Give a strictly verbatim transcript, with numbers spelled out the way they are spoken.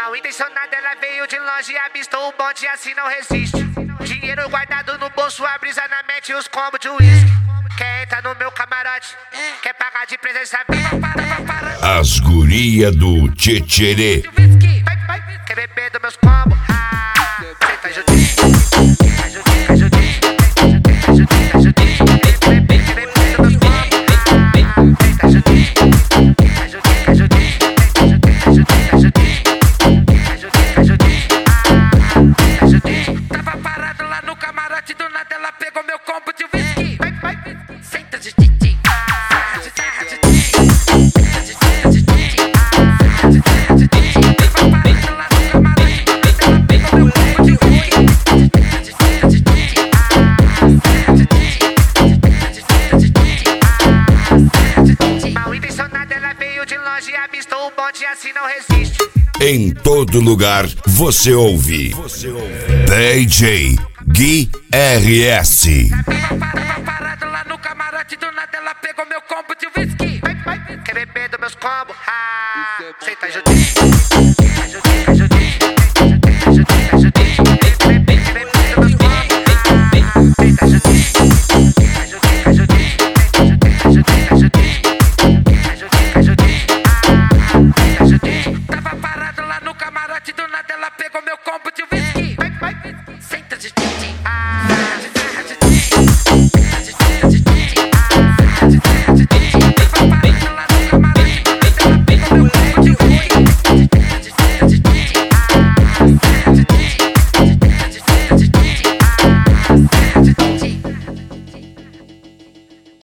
Mal intencionada, ela veio de longe e avistou o bonde e assim não resiste. Dinheiro guardado no bolso, a brisa na mente e os combos de uísque. Quer entrar no meu camarote, quer pagar de presença viva. As guria do Tchetcherê. Quer beber dos meus combos? Ah, cê tá judindo, tá judindo, tá judindo, tá judindo, tá judindo. Quer beber dos meus combos? Ah, cê tá judindo, tá judindo, tá judindo, tá judindo, tá judindo. Tava parado lá no camarote, do nada ela pegou meu combo de whisky. Vai, vai, senta de titi. Mal intencionada, ela veio de longe e avistou o bonde e assim não resiste. Em todo lugar você ouve D J Gui R S. Tava parado lá no camarote, do nada ela pegou meu combo de whisky. Vai, vai, quer beber dos meus combos? Ah, cê tá judindo, tá judindo, tá judindo.